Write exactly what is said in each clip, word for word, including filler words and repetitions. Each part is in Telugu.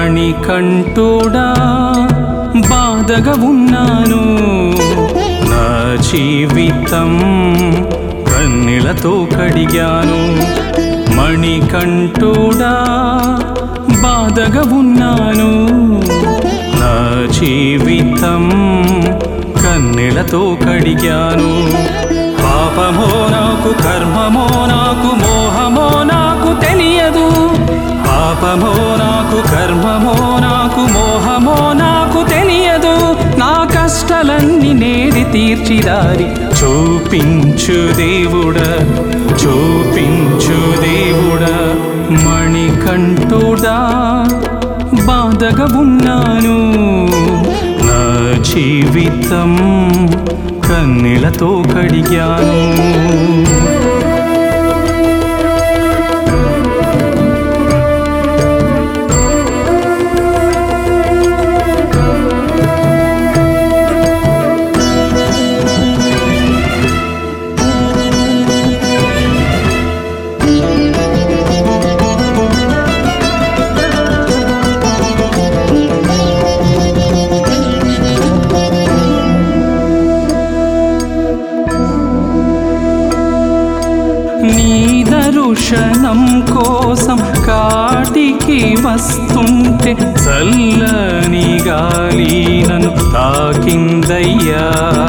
మణికంఠుడా బాధగా ఉన్నాను, నా జీవితం కన్నీళ్లతో కడిగాను. మణికంఠుడా బాధగా ఉన్నాను, నా జీవితం కన్నీళ్లతో కడిగాను. పాపమో నాకు, కర్మమో నాకు, మోహమో నాకు తెలియదు. పాపమో నాకు, కర్మమో నాకు, మోహమో నాకు తెలియదు. నా కష్టాలన్నీ నేడి తీర్చిదారి చూపించు దేవుడా, చూపించు దేవుడా. మణికంఠుడా బాధగా ఉన్నాను, నా జీవితం కన్నీళ్లతో కడిగాను. నీ దర్శనం కోసం కాటికి వస్తుంటే చల్లని గాలి నన్ను తాకిందయ్యా.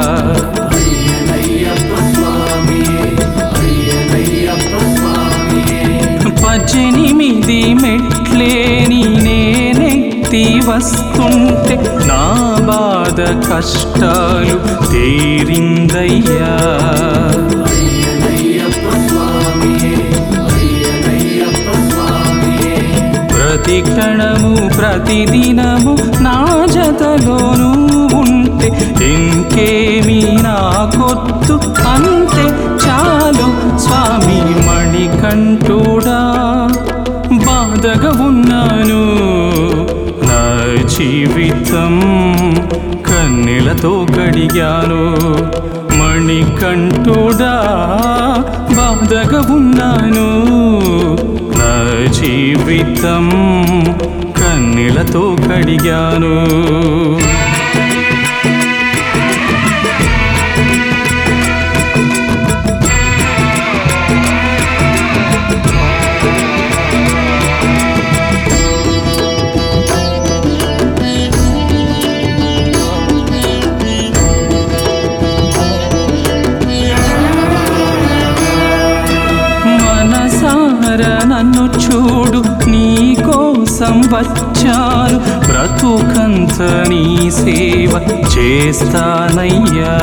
పద్దెనిమిది మెట్లేని నేనెత్తి వస్తుంటే నా బాధ కష్టాలు తీరిందయ్యా. ప్రతి క్షణము ప్రతిదినము నా జతలోనూ ఉంటే ఇంకేమీ నాకొద్దు, అంతే చాలు స్వామి. మణికంఠుడా బాధగా ఉన్నాను, నా జీవితం కన్నీళ్లతో కడిగాను. మణికంఠుడా బాధగా ఉన్నాను, నా జీవితం కన్నీళ్లతో కడిగాను. నన్ను చూడు, నీ కోసం వచ్చాను, బ్రతుకంత నీ సేవ చేస్తానయ్యా.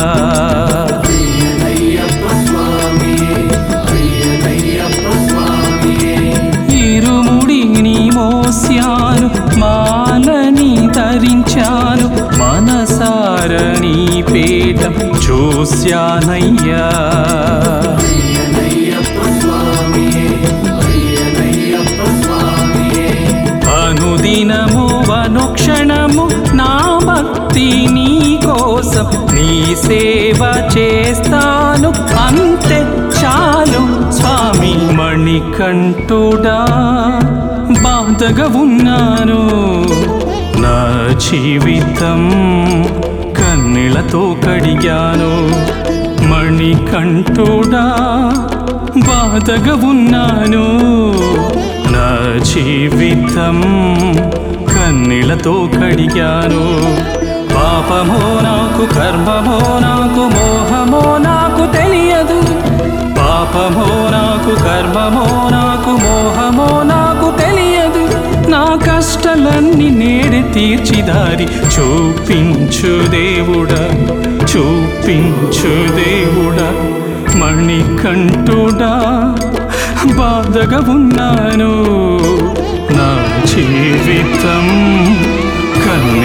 ఇరుముడిని మోసాను, మాలని ధరించాను, మనసార నీ పేట చూశానయ్యా. అనుదినము అనుక్షణము నా భక్తి నీ కోసం, నీ సేవ చేస్తాను, అంతే చాలు స్వామి. మణికంఠుడా బాధగా ఉన్నాను, నా జీవితం కన్నీళ్లతో కడిగాను. మణికంఠుడా బాధగా ఉన్నాను, నా జీవితం కన్నీళ్లతో కడిగాను. పాపమో నాకు, కర్మమో నాకు, మోహమో నాకు తెలియదు. పాపమో నాకు, కర్మమో నాకు, మోహమో నాకు తెలియదు. నా కష్టాలన్నీ నేడి తీర్చిదారి చూపించు దేవుడా, చూపించు దేవుడా. మణికంఠుడా బాధగా ఉన్నాను, నా జీవితం కన్నీళ్లతో